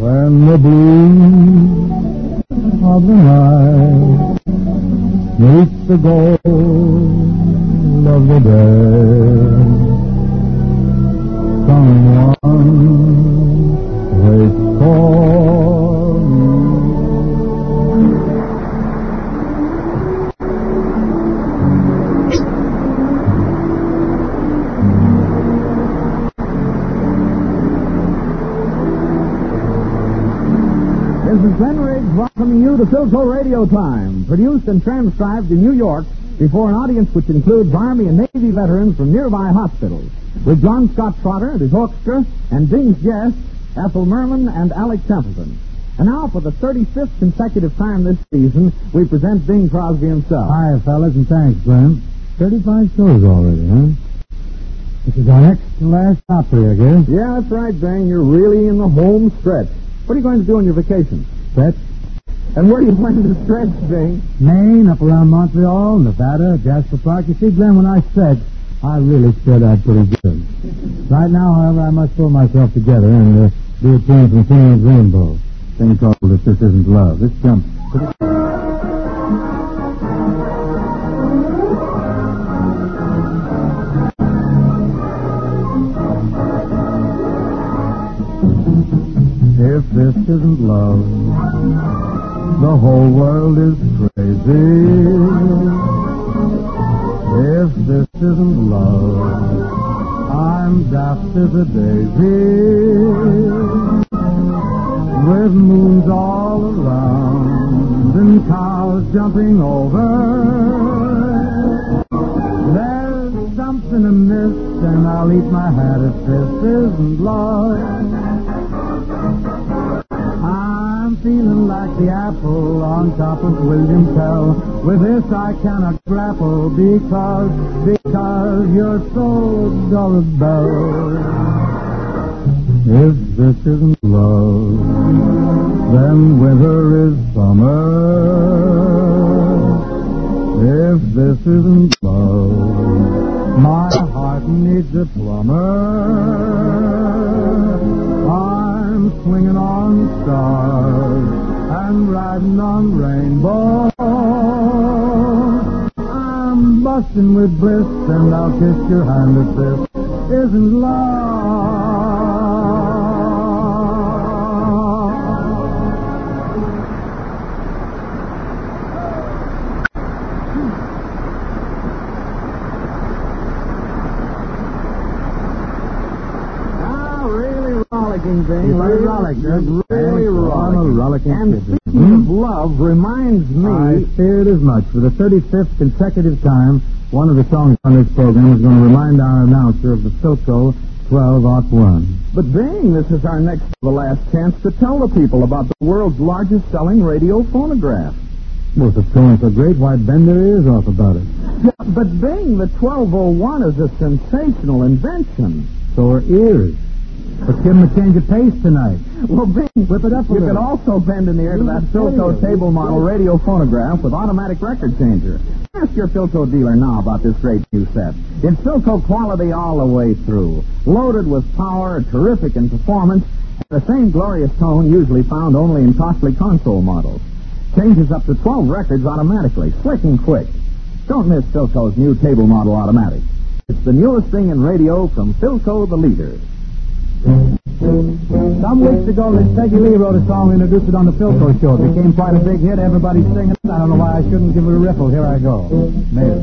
When the blue of the night meets the gold of the day, someone waits for me. This is Ben Riggs welcoming you to Philco Radio Time, produced and transcribed in New York before an audience which includes Army and Navy veterans from nearby hospitals, with John Scott Trotter and his orchestra and Bing's guests, Ethel Merman and Alec Templeton. And now, for the 35th consecutive time this season, we present Bing Crosby himself. Hi, fellas, and thanks, Glenn. 35 shows already, huh? This is our next to last opry, I guess. Yeah, that's right, Bing. You're really in the home stretch. What are you going to do on your vacation? Stretch? And where do you plan to stretch, Bing? Maine, up around Montreal, Nevada, Jasper Park. You see, Glenn, when I stretch, I really spread out pretty good. Right now, however, I must pull myself together and do a tune from Singing Rainbow. Thing called If This Isn't Love. This jumps pretty... If this isn't love, the whole world is crazy. If this isn't love, I'm daft as a daisy. With moons all around and cows jumping over, there's something amiss, and I'll eat my hat if this isn't love. I'm feeling like the apple on top of William Tell. With this I cannot grapple because you're so adorable. If this isn't love, then winter is summer. If this isn't love, my heart needs a plumber. I'm swinging on stars and riding on rainbows. I'm busting with bliss, and I'll kiss your hand if this isn't love. Rollicking, Bing. Really rollicking. And kid. Speaking of love, reminds me... I feared as much. For the 35th consecutive time, one of the songs on this program is going to remind our announcer of the Philco 12-01. But, Bing, this is our next to the last chance to tell the people about the world's largest selling radio phonograph. Well, if it's going so great, why bend their ears off about it? Yeah, but, Bing, the 1201 is a sensational invention. So are ears. Let's give him a change of pace tonight. Well, Bing, whip it up a you little. could also bend an ear to that Philco table model radio phonograph with automatic record changer. Ask your Philco dealer now about this great new set. It's Philco quality all the way through, loaded with power, terrific in performance, and the same glorious tone usually found only in costly console models. Changes up to 12 records automatically, slick and quick. Don't miss Philco's new table model automatic. It's the newest thing in radio from Philco, the leader. Some weeks ago, Miss Peggy Lee wrote a song and introduced it on the Philco show. It became quite a big hit. Everybody's singing it. I don't know why I shouldn't give it a riffle. Here I go. There.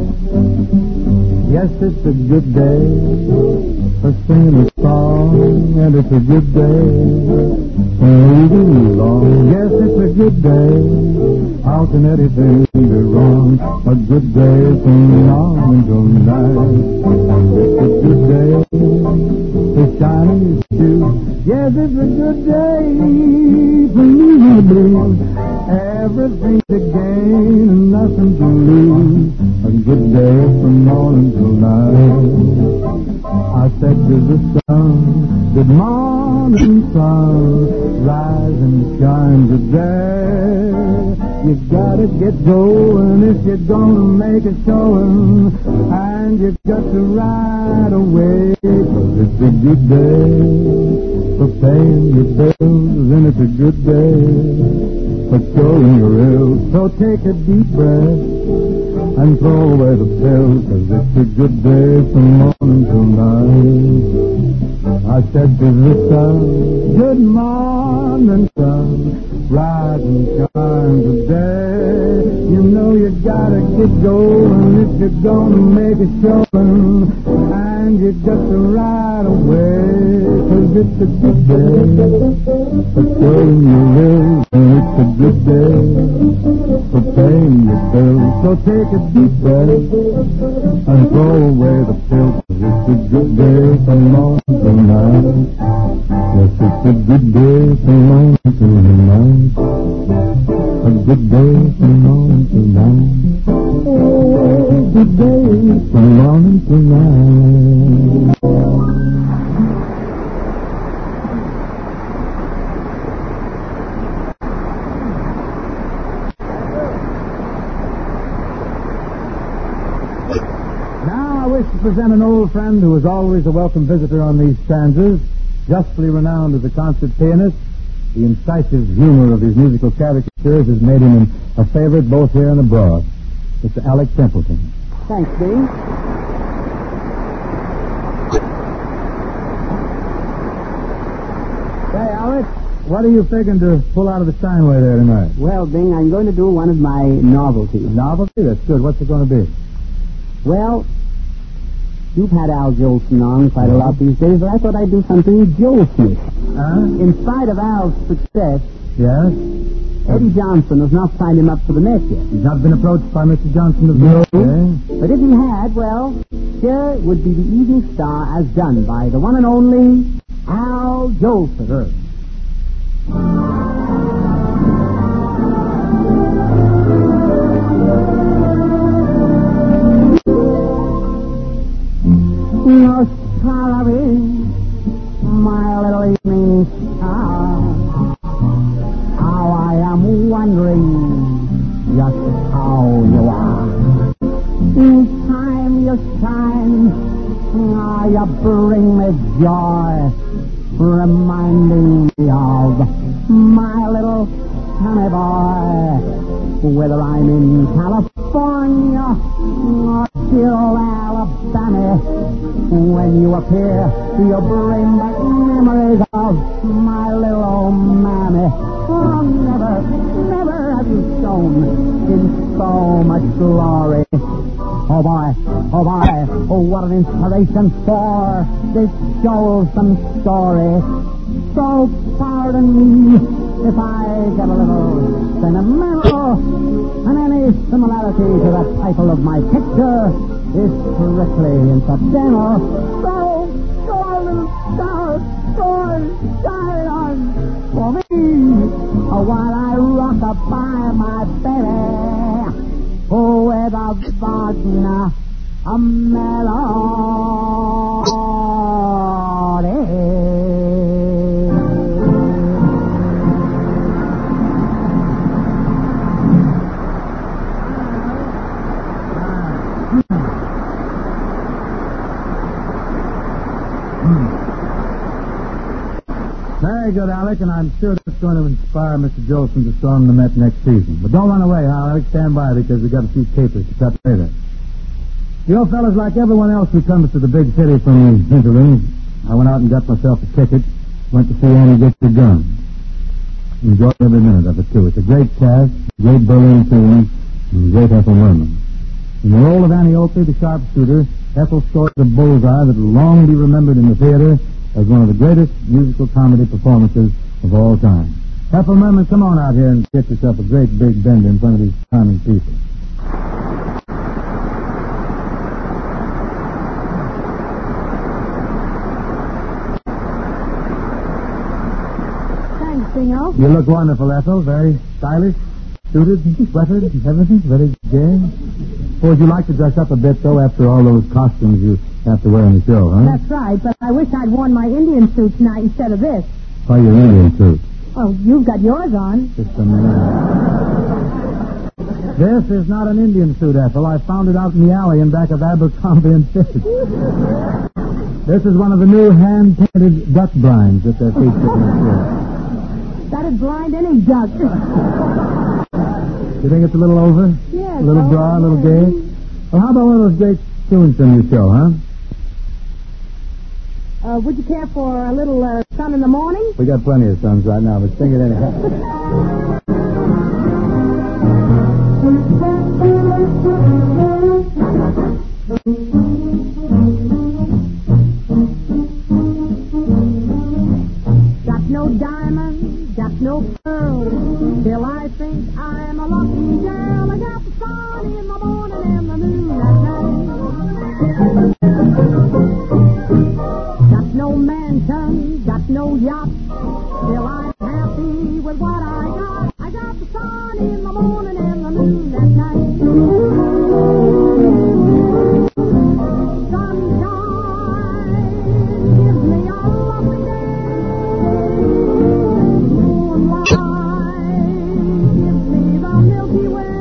Yes, it's a good day for singing a song, and it's a good day for moving along. Yes, it's a good day. How can anything be wrong? A good day from now until night. It's a good day for shining his shoes. Yes, it's a good day for losing the blues. Everything to gain and nothing to lose. A good day from morning till night. I said to the sun, good morning, sun. Rise and shine today. You gotta get going if you're gonna make a showing. And you got to ride away. 'Cause it's a good day for paying your bills, and it's a good day for showing your ills. So take a deep breath and throw away the pills, 'cause it's a good day from morning till night. I said to the sun, good morning, sun, rise and shine today. You know you gotta get going if you're gonna make a showing, and you got to ride away, 'cause it's a good day for showing your bills, and it's a good day for paying your bills. So take a deep breath and throw away the pills, 'cause it's a good day from morning till night. Yes, it's a good day from morning till night. A good day from morning till night. Oh, good day from morning till night. To present an old friend who is always a welcome visitor on these stanzas, justly renowned as a concert pianist. The incisive humor of his musical caricatures has made him a favorite both here and abroad. Mr. Alec Templeton. Thanks, Dean. Hey, Alec, what are you figuring to pull out of the Steinway there tonight? Well, Bing, I'm going to do one of my novelties. Novelty? That's good. What's it going to be? Well, you've had Al Jolson on quite a lot these days, but I thought I'd do something Jolson-ish. In spite of Al's success, yes, Eddie Johnson has not signed him up for the Met yet. He's not been approached by Mr. Johnson of the But if he had, well, here would be the Evening Star as done by the one and only Al Jolson. No sorry, my little evening star, how I am wondering just how you are. Each time you shine, you bring me joy, reminding me of my little honey boy. Whether I'm in California or still Alabama, when you appear, you bring back memories of my little old mammy. Oh, never have you shown in so much glory. Oh boy, oh what an inspiration for this Jolson story. So pardon me if I get a little sentimental, and any similarity to the title of my picture is strictly incidental. So go on, little star, go on, shine on for me, while I rock by my baby, with a Wagner, a melody. Very good, Alec, and I'm sure that's going to inspire Mr. Jolson to storm the Met next season. But don't run away, Alec. Stand by, because we've got a few capers to cut later. You know, fellas, like everyone else who comes to the big city from the interim, I went out and got myself a ticket, went to see Annie Get Your Gun. Enjoyed every minute of it, too. It's a great cast, great Berlin tune, and great Ethel Merman. In the role of Annie Oakley, the sharpshooter, Ethel scored a bullseye that will long be remembered in the theater as one of the greatest musical comedy performances of all time. Ethel Merman, come on out here and get yourself a great big bend in front of these charming people. Thanks, Bingo. You look wonderful, Ethel. Very stylish, suited, sweatered, everything. Very gay. Would you like to dress up a bit, though, after all those costumes you have to wear in the show, huh? That's right, but I wish I'd worn my Indian suit tonight instead of this. Why, your Indian suit? Oh, you've got yours on. Just a minute. This is not an Indian suit, Ethel. I found it out in the alley in back of Abercrombie and Fitch. This is one of the new hand-painted duck blinds that they're featuring here. That'd blind any duck. You think it's a little over? Yes. A little dry, a little gay? Well, how about one of those great tunes from your show, huh? Would you care for a little sun in the morning? We got plenty of suns right now, but sing it anyhow. Got no diamonds, got no pearls. Still I think I'm a lucky girl. I got the sun in the morning and the moon at night. Got no mansion, got no yacht. Still I'm happy with what I got. I got the sun in the morning and the moon at night. Sunshine gives me a lovely day. Moonlight gives me the Milky Way.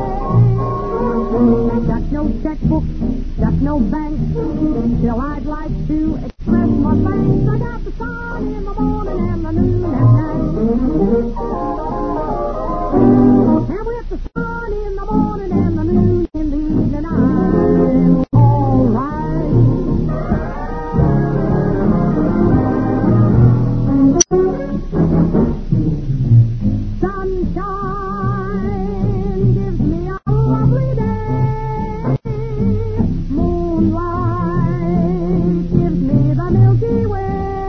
Got no checkbook, got no bank. Still I'd like to express my thanks. I got the sun in the morning and the moon at night. And with the sun in the morning and the moon in the evening, I'm all right. Sunshine gives me a lovely day. Moonlight gives me the Milky Way.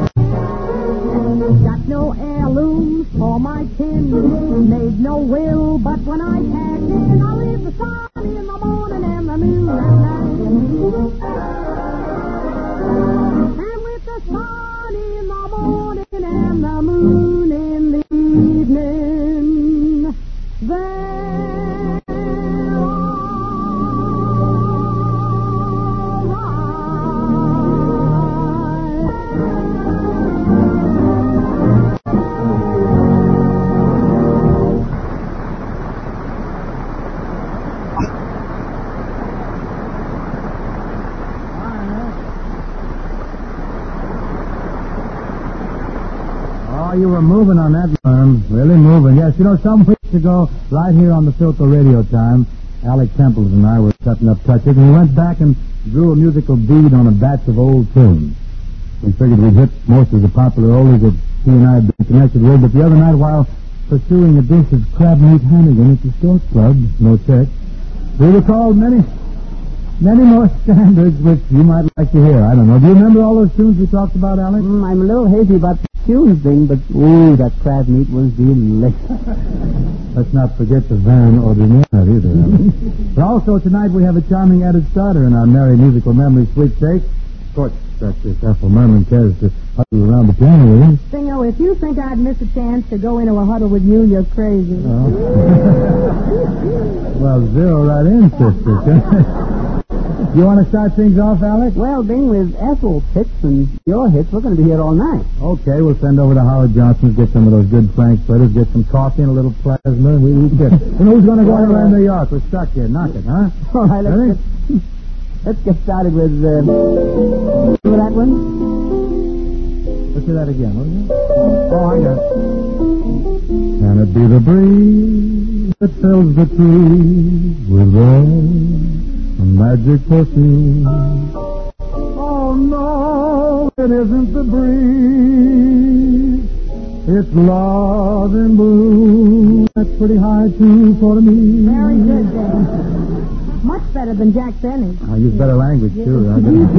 Got no heirlooms for my kin. Made no will, but when I cash in, I'll leave the sun in the morning and the moon at night. And with the sun in the morning and the moon in the evening, they're all Oh, you were moving on that, Worm. Really moving. Yes, you know, some weeks ago, right here on the Philco Radio Time, Alec Temples and I were setting up touches, and we went back and drew a musical bead on a batch of old tunes. We figured we'd hit most of the popular oldies that he and I had been connected with, but the other night, while pursuing a dish of crab meat Hannigan at the Stork Club, no check, we recalled many more standards which you might like to hear. I don't know. Do you remember all those tunes we talked about, Alex? I'm a little hazy about the tune thing, but ooh, that crab meat was delicious. Let's not forget the Van Ordinaire either. But also tonight we have a charming added starter in our Merry Musical Memory Sweepstakes. Of course, that's if Ethel Merman cares to huddle around the piano with him. Singo, if you think I'd miss a chance to go into a huddle with you, you're crazy. Oh. Well, zero right in, sister. You want to start things off, Alex? Well, Bing, with Ethel's hits and your hits, we're going to be here all night. Okay, we'll send over to Howard Johnson's, get some of those good Frank splitters, get some coffee and a little plasma, and we get. You know who's going to go around New York? We're stuck here. Knock it, huh? All right, let's get started with, remember that one? Let's do that again, will you? Oh, I got it. Can it be the breeze that fills the trees with a magic perfume? Oh, no, it isn't the breeze. It's love in bloom. That's pretty high, too, for me. Very good, Dan. Much better than Jack Benny. I use better language, too.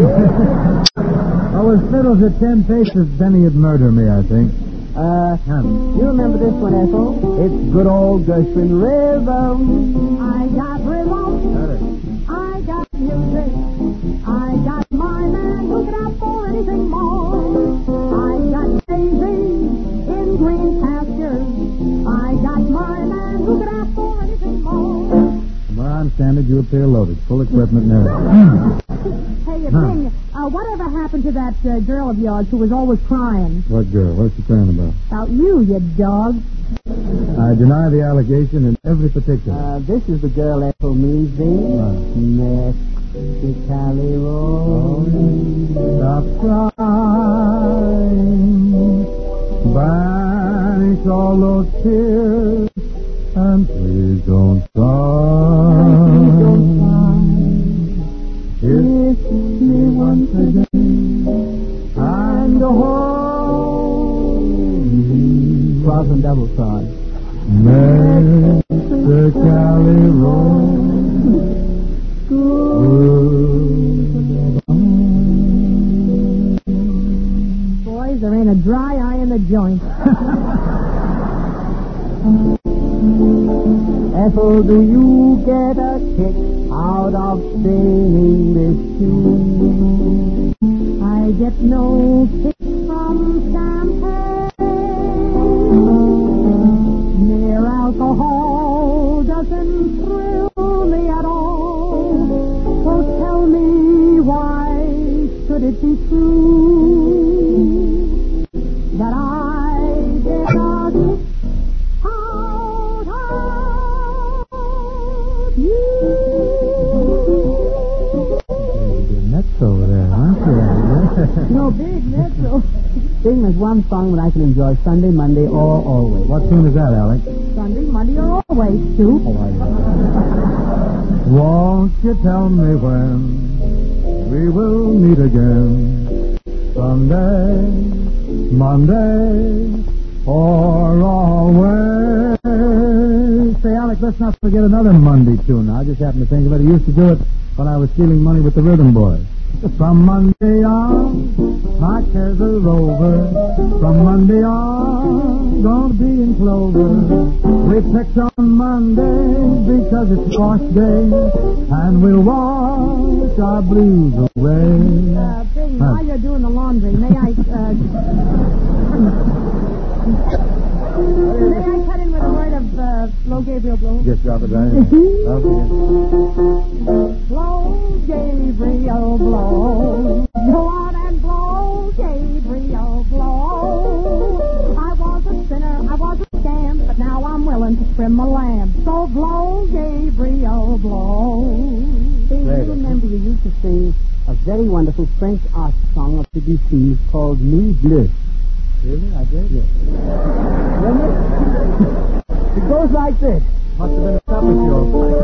Oh, with fiddles at 10 paces, Benny would murder me, I think. You remember this one, Ethel? It's good old Gershwin rhythm. I got rhythm. I got music. I got my man looking out for anything more. I got daisies in green pastures. I got my man looking out for anything more. From where I'm standing, you appear loaded, full equipment and everything. Hey, Bing, Whatever happened to that girl of yours who was always crying? What girl? What's she crying about? About you dog. I deny the allegation in every particular. This is the girl Ethel Measy. Mexicali Road. Stop crying. Banish all those tears. And please don't cry. Kiss me once again. And hold me. Cross and double cross. Mexicali Road. Boys, there ain't a dry eye in the joint. Ethel, do you get a kick out of singing this tune? I get no kick from champagne. Mere alcohol doesn't thrill me at all. So tell me, why should it be true that I get a kick out of you? Nuts over there, aren't you? No big mezzo. Sing is one song that I can enjoy Sunday, Monday, or always. What tune is that, Alec? Sunday, Monday, or always, Stu. Won't you tell me when we will meet again? Sunday, Monday, or always? Say, Alec, let's not forget another Monday tune. I just happened to think of it. I used to do it when I was stealing money with the Rhythm Boys. From Monday on, my cares are over. From Monday on, gonna be in clover. We picked on Monday because it's wash day, and we'll wash our blues away. Bing, while you're doing the laundry, may I cut in with a word of Blow Gabriel Blow? Just drop it right in. Okay. Blow, Gabriel, blow. Go out and blow, Gabriel, blow. I was a sinner, I was a scam, but now I'm willing to trim my lamb. So blow, Gabriel, blow. Bing, I remember you used to sing a very wonderful French art song of Debussy called Nuit Bleue. Really? I did? Yes. It goes like this. Must have been a supper show.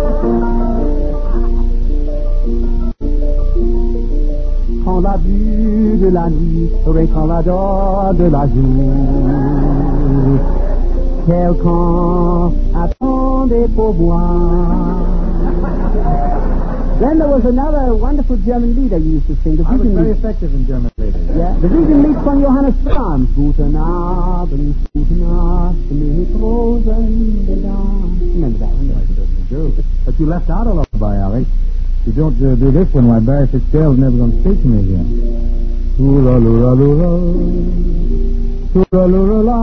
Quand la vue de la nuit répand la dor de la jour, quelqu'un attendait pour boire. Then there was another wonderful German lied I used to sing. The I was Wiegenlied. very effective in German ladies. Yeah, the Wiegenlied von Johannes Brahms. Guten Abend, meine Rosen gedaan. Remember that one? I certainly do. But you left out a lullaby, Alec. If you don't do this one, why, Barry Fitzgerald's never going to speak to me again. Toora-lura-lura, toora-lura-la,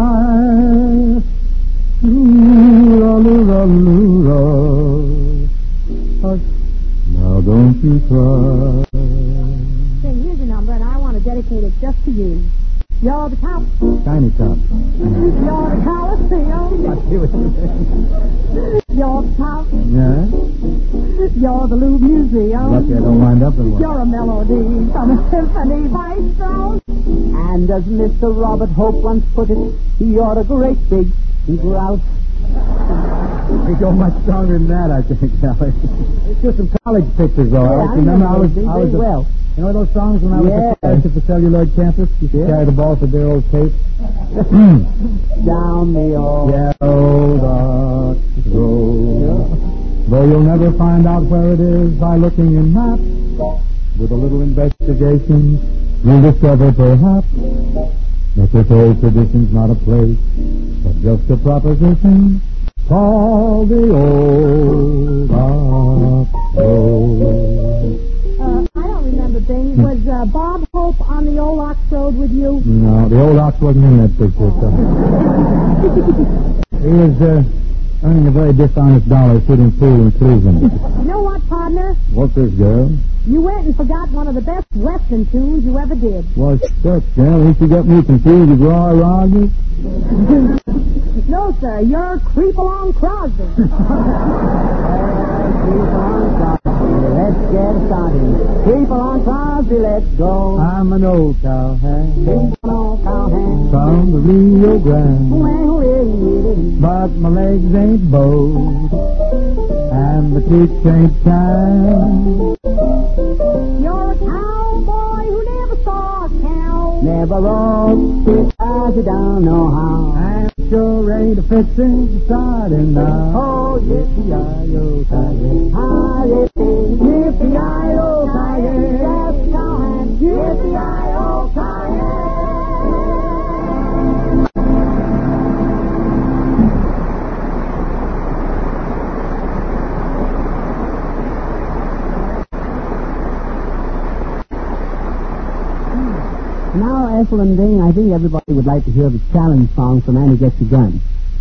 toora-lura-lura. Hush, now don't you cry. Say, here's a number, and I want to dedicate it just to you. You're the top. Tiny top. You're the Coliseum. I see what you mean. You're the top. Yeah? You're the Louvre Museum. Lucky I don't wind up in one. You're a melody from a symphony by Strauss. And as Mr. Robert Hope once put it, you're a great big grouse. We go much stronger than that, I think, Alec. It's just some college pictures, though. Yeah, Alec. I Remember, I was very well. You know those songs when I was Yeah. at the celluloid campus? You could carry the ball to their old tape. Down the old. Yellow dark road. Though you'll never find out where it is by looking in maps. With a little investigation, you'll discover perhaps that this old tradition's not a place, but just a proposition called the old dark road. I don't remember, Bing. Was Bob Hope on the old Ox Road with you? No, the old ox wasn't in that picture. So. He was, Earning a very dishonest dollar shooting pool in Cleveland. You know what, partner? What's this, girl? You went and forgot one of the best Western tunes you ever did. What's that, girl? Ain't you got me confused with Roy Rogers? No, sir. You're Creep Along Crosby. Let's get started. Creep along, Crosby, let's go. I'm an old cowhand Creep along, cowhand. from the Rio Grande, Well, but my legs ain't bowed and the kicks ain't tied. You're a cowboy who never saw a cow. never rode because you don't know how. And sure ain't a fixin' to starting now. Oh, yippee-yi-yo, Yippee-yi-yo, Yippee-yi-yo, Yes, cowhand. Yippee-yi-yo, Now, Ethel and Ding, I think everybody would like to hear the challenge song from Annie Gets Your Gun.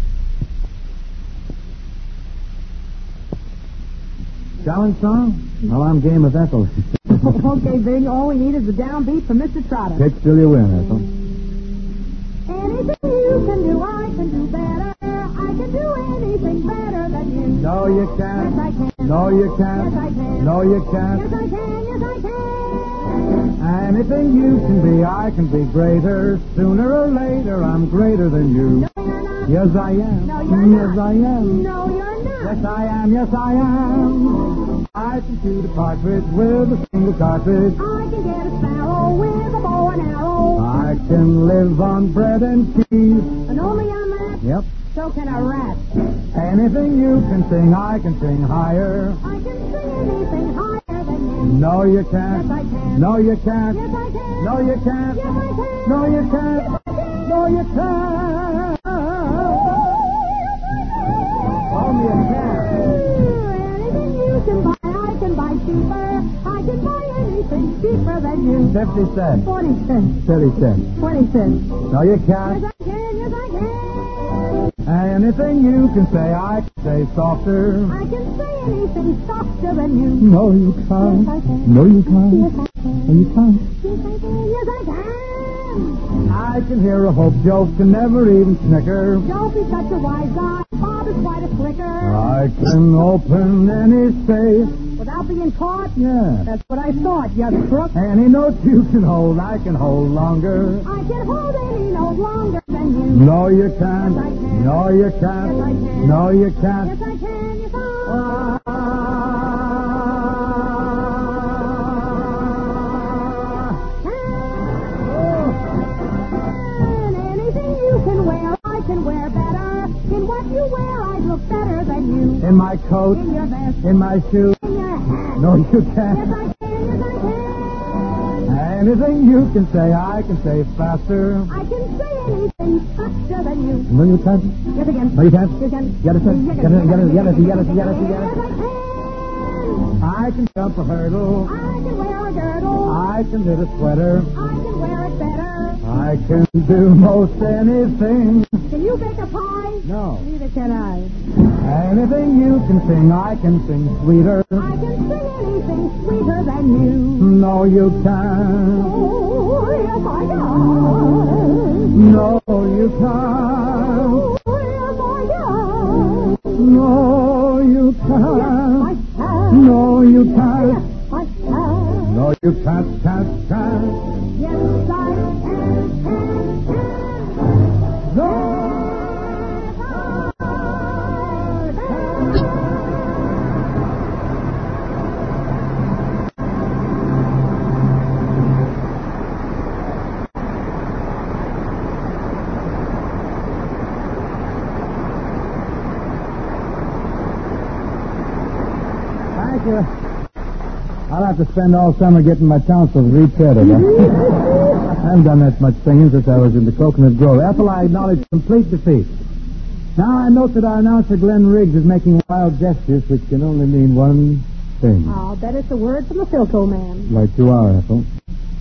challenge song? Well, I'm game with Ethel. Okay, Bing, all we need is a downbeat from Mr. Trotter. Pitch till you win, Ethel. Anything you can do, I can do better. I can do anything better than you. No, you can't. Yes, I can. No, you can't. Yes, I can. No, you can't. Yes, I can. Yes, I can. Anything you can be, I can be greater. Sooner or later, I'm greater than you. No, you're not. Yes, I am. No, you're not. Yes, I am. No, you're not. Yes, I am. Yes, I am. I can shoot a partridge with a single cartridge. I can get a sparrow with a bow and arrow. I can live on bread and cheese. And only on that, Yep. so can a rat. Anything you can sing, I can sing higher. I can sing anything higher than you. No, you can't. Yes, I can. No, you can't. Yes, I can. No, you can't. Yes, I can. No, you can't. Yes, I can. No, you can't. Oh, me a can. Anything you can buy, I can buy cheaper. I can buy anything cheaper than you. 50 cents. 40 cents. 30 cents. 20 cents. No, you Yes, can't. I can. Yes, I can. Anything you can say, I can say softer. I can say anything softer than you. No, you can't. Yes, I can. No, you Yes, can't. I can. No, you can't. Yes, I can. Yes, I can. I can hear a hope joke and never even snicker. Don't be such a wise guy. Bob is quite a slicker. I can open any safe. Without being caught? Yeah. That's what I thought, you crook. Any note you can hold, I can hold longer. I can hold any note longer than you. No, you can't. Yes, I can. No, you can't. Yes, I can. No, you can't. Yes, I can. Yes, I can. Anything you can wear, I can wear better. In what you wear, I look better than you. In my coat, In your vest, in my shoes. in your hat. No, you Yes, can't. I can. Yes, I can. Anything you can say, I can say faster. I can say anything faster than you. No, you can't. Yes, again. No, you can't. You can. Get it, sir. You Get can. it, get it, get it, get it, get it, Yes, get it. I can. I can jump a hurdle. I can wear a girdle. I can knit a sweater. I can wear it better. I can do most anything. Can you bake a pie? No. Neither can I. Anything you can sing, I can sing sweeter. I can sing anything sweeter than you. No, you can't. Oh, yes, I can. No, you can't. Oh, yes, I can. No, you Yes, can't. I can. No, you can't. Yes, I can. No, you can't. Yes, I can. No. Thank you. I'll have to spend all summer getting my tonsils retreaded. I haven't done that much singing since I was in the Coconut Grove. Ethel, I acknowledge complete defeat. Now I note that our announcer, Glenn Riggs, is making wild gestures which can only mean one thing. I'll bet it's a word from the Philco man. Like you are, Ethel.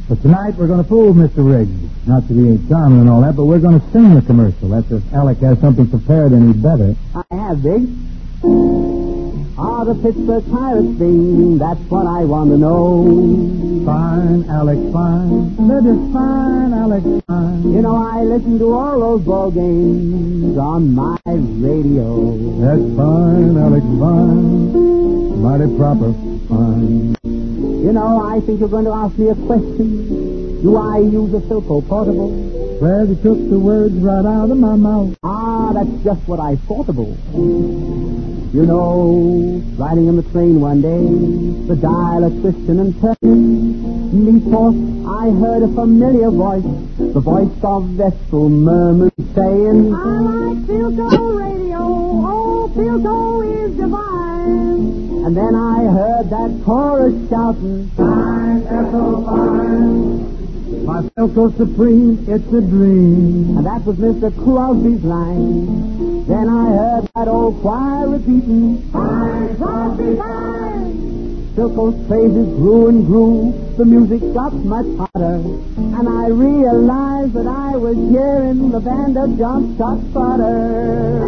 But tonight we're going to fool Mr. Riggs. Not that he ain't charming and all that, but we're going to sing the commercial. That's if Alec has something prepared and he'd better. I have, Biggs. Are the Pittsburgh Pirates thing? That's what I want to know. Fine, Alec, fine. That is fine, Alec, fine. You know, I listen to all those ball games on my radio. That's fine, Alec, fine. Mighty proper, fine. You know, I think you're going to ask me a question. Do I use a Philco portable? Well, you took the words right out of my mouth. Ah, that's just what I thought about. You know, riding on the train one day, the dial a twisting and turning. Methought I heard a familiar voice, the voice of Vestal Merman saying, I like Philco radio. Oh, Philco is divine. and then I heard that chorus shouting, Fine, Ethel, fine. My Philco Supreme, it's a dream. and that was Mr. Crosby's line. Then I heard that old choir repeating, Fine, Crosby, fine. Philco's praises grew and grew, the music got much hotter, and I realized that I was hearing the band of John Scott Potter.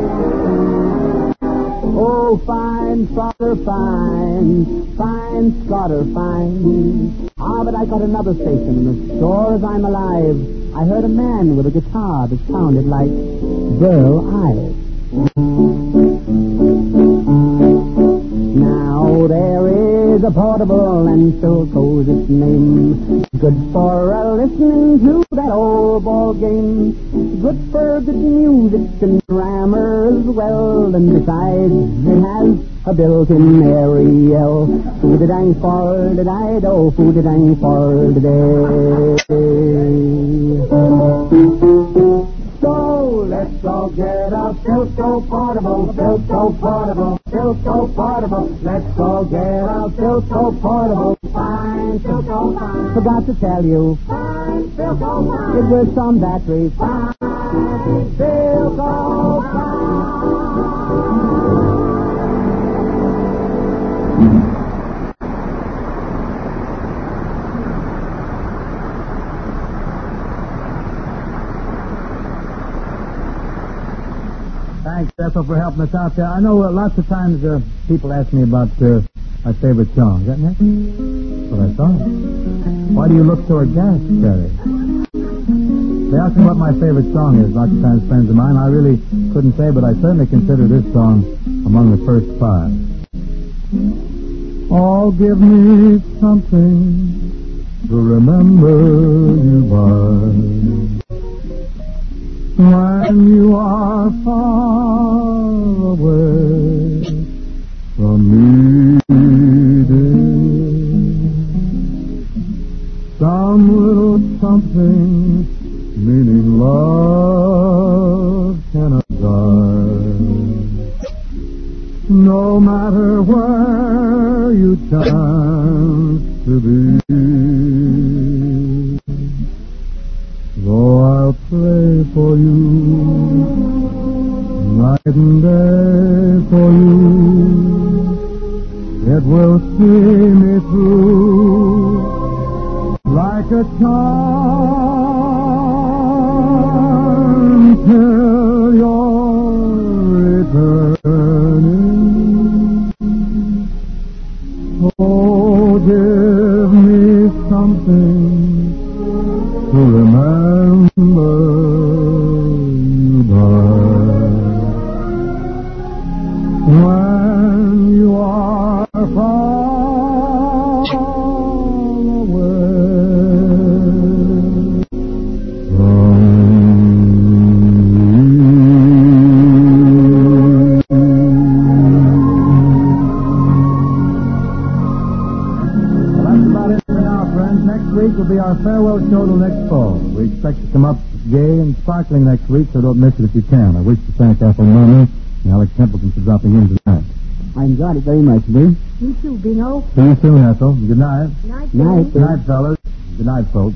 Oh, fine, Scotter, fine, fine, Scotter, fine. Ah, but I got another station, and as sure as I'm alive, I heard a man with a guitar that sounded like Burl Ives. Now there is a portable and Philco's its name. Good for listening to that old ball game. Good for good music and grammar as well. And besides, it has a built-in Ariel. Foo-da-dang for the dido, foo-da-dang for the day. So let's all get a Philco portable, Philco portable, Philco portable. Let's all get a Philco portable. Fine, Philco fine. Forgot to tell you, Fine, Philco fine. it was some batteries. Fine, Philco fine. Thanks, Ethel, for helping us out there. I know lots of times people ask me about my favorite song. Is that next? That's what I thought. Why do you look so aghast, Terry? They ask me what my favorite song is. Lots of times, friends of mine, I really couldn't say, but I certainly consider this song among the first 5. Oh, give me something to remember you by. When you are far away from me, dear, some little something meaning love cannot die. No matter where you chance to be, though I'll pray for you, night and day for you, it will see me through like a charm till you're returning. Oh, give me something to remember you by. When you are far away from Next week will be our farewell show till next fall. We expect to come up gay and sparkling next week, so don't miss it if you can. I wish to thank Ethel Merman and Alex Templeton for dropping in tonight. I enjoyed it very much, Boo. You too, Bingo. See you soon, Ethel. Good night. Night, Night. Good night, fellas. Good night, folks.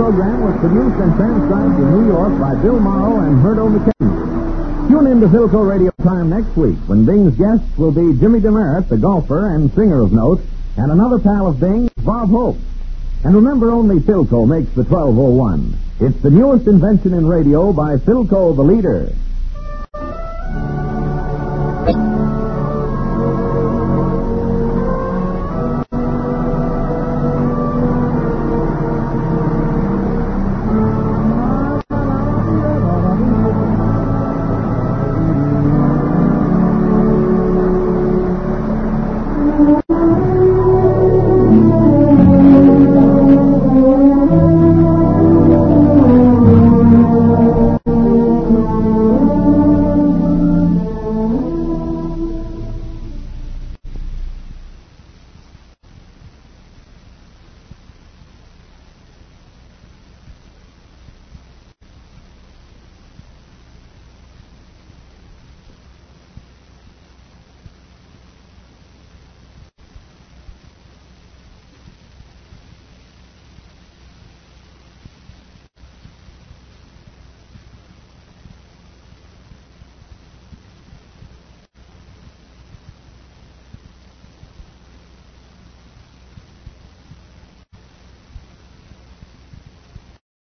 program was produced and transcribed in New York by Bill Morrow and Murdo McKenna. Tune in to Philco Radio Time next week when Bing's guests will be Jimmy DeMeritt, the golfer and singer of note, and another pal of Bing's, Bob Hope. And remember, only Philco makes the 1201. It's the newest invention in radio by Philco, the leader.